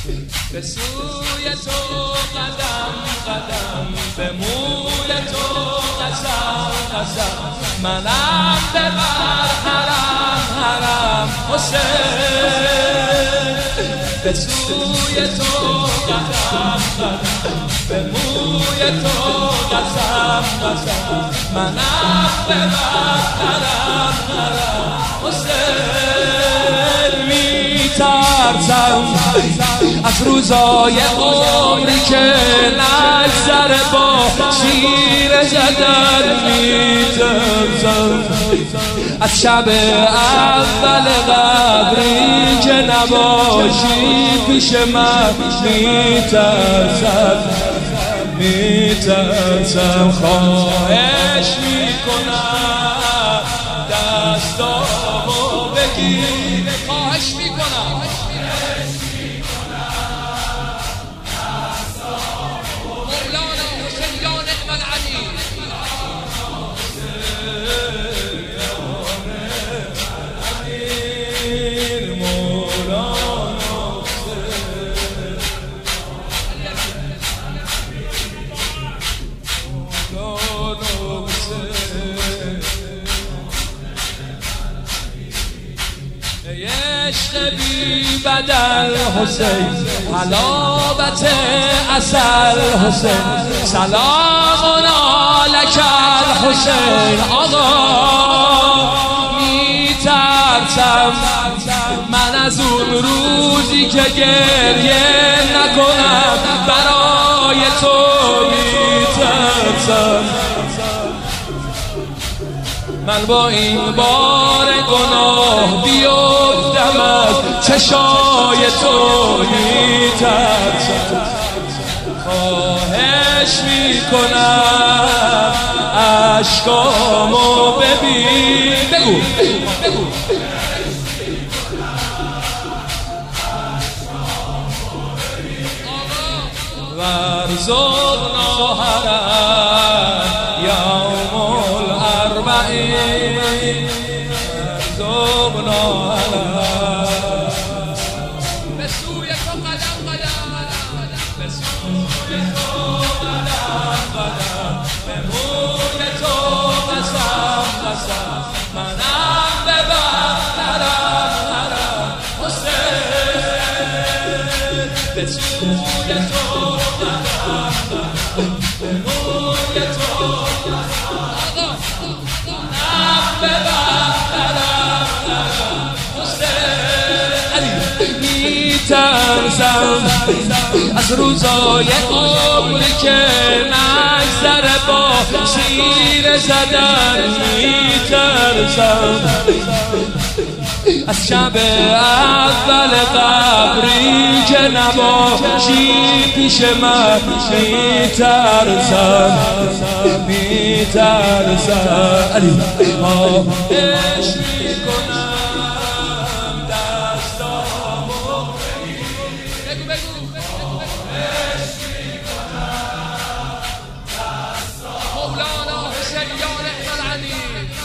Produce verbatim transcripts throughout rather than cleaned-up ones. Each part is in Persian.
به سوی تو قدم قدم، به موی تو قسم قسم، منم ببر حرم حرم حسین. به سوی تو قدم قدم، به موی تو قسم قسم، منم ببر حرم حرم حسین. میترسم از روزای عمری که نگذره با شیر زدن، میترسم از شب اول قبری که نباشی پیش من، میترسم میترسم. خواهش میکنم دستامو بگیر، خواهش میکنم مولانا حسین یا نعم العلی. عشق بی بدل حسین، حلاوت عسل حسین، سلام علیک الحسین. آقا میترسم من از اون روزی که گریه نکنم، برای تو میترسم. من با این بار گناه بیفتم از چشای تو، میترسم. خواهش میکنم اشکامو ببین. بگو بگو ورزقنا حرم یوم الاربعین، ورزقنا حرم. به سوی تو قدم قدم، به سوی تو قدم قدم، به موی تو قسم قسم، منم ببر حرم حرم حسین. به سوی تو به موی تو منم ببر حرم حرم حسین. میترسم از روزای عمری که نگذره با شیر زدن، میترسم از شب اول قبری که نباشی پیش من، میترسم میترسم. علی خواهش میکنم دستامو بگیر. بگو بگو خواهش میکنم دستامو. مولانا حسین یا نعم العلی.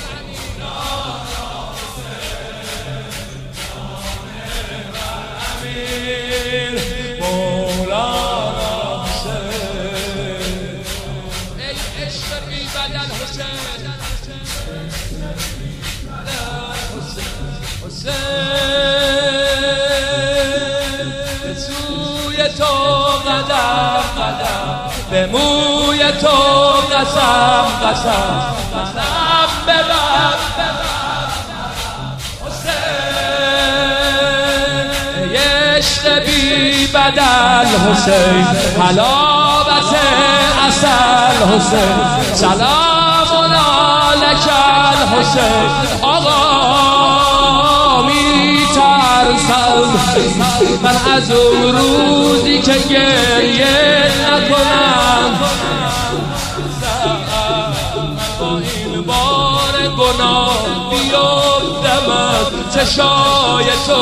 مولانا حسین، ای عشق بی بدل حسین، حسین. به سوی تو قدم قدم، به موی تو قسم قسم، قسم ببر حسین. عشق بی بدل حسین، حلاوت عسل حسین، سلام علیک الحسین. آقا میترسم من از اون روزی که گریه نکنم، با این بار گناه بیفتم از چشای تو.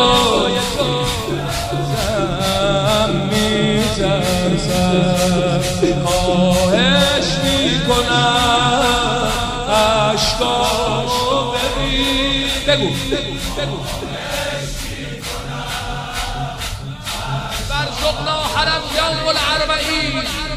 خواهش میکنم اشکامو ببین. بگو بگو بگو. خواهش میکنم سقنا حرم يوم الأربعين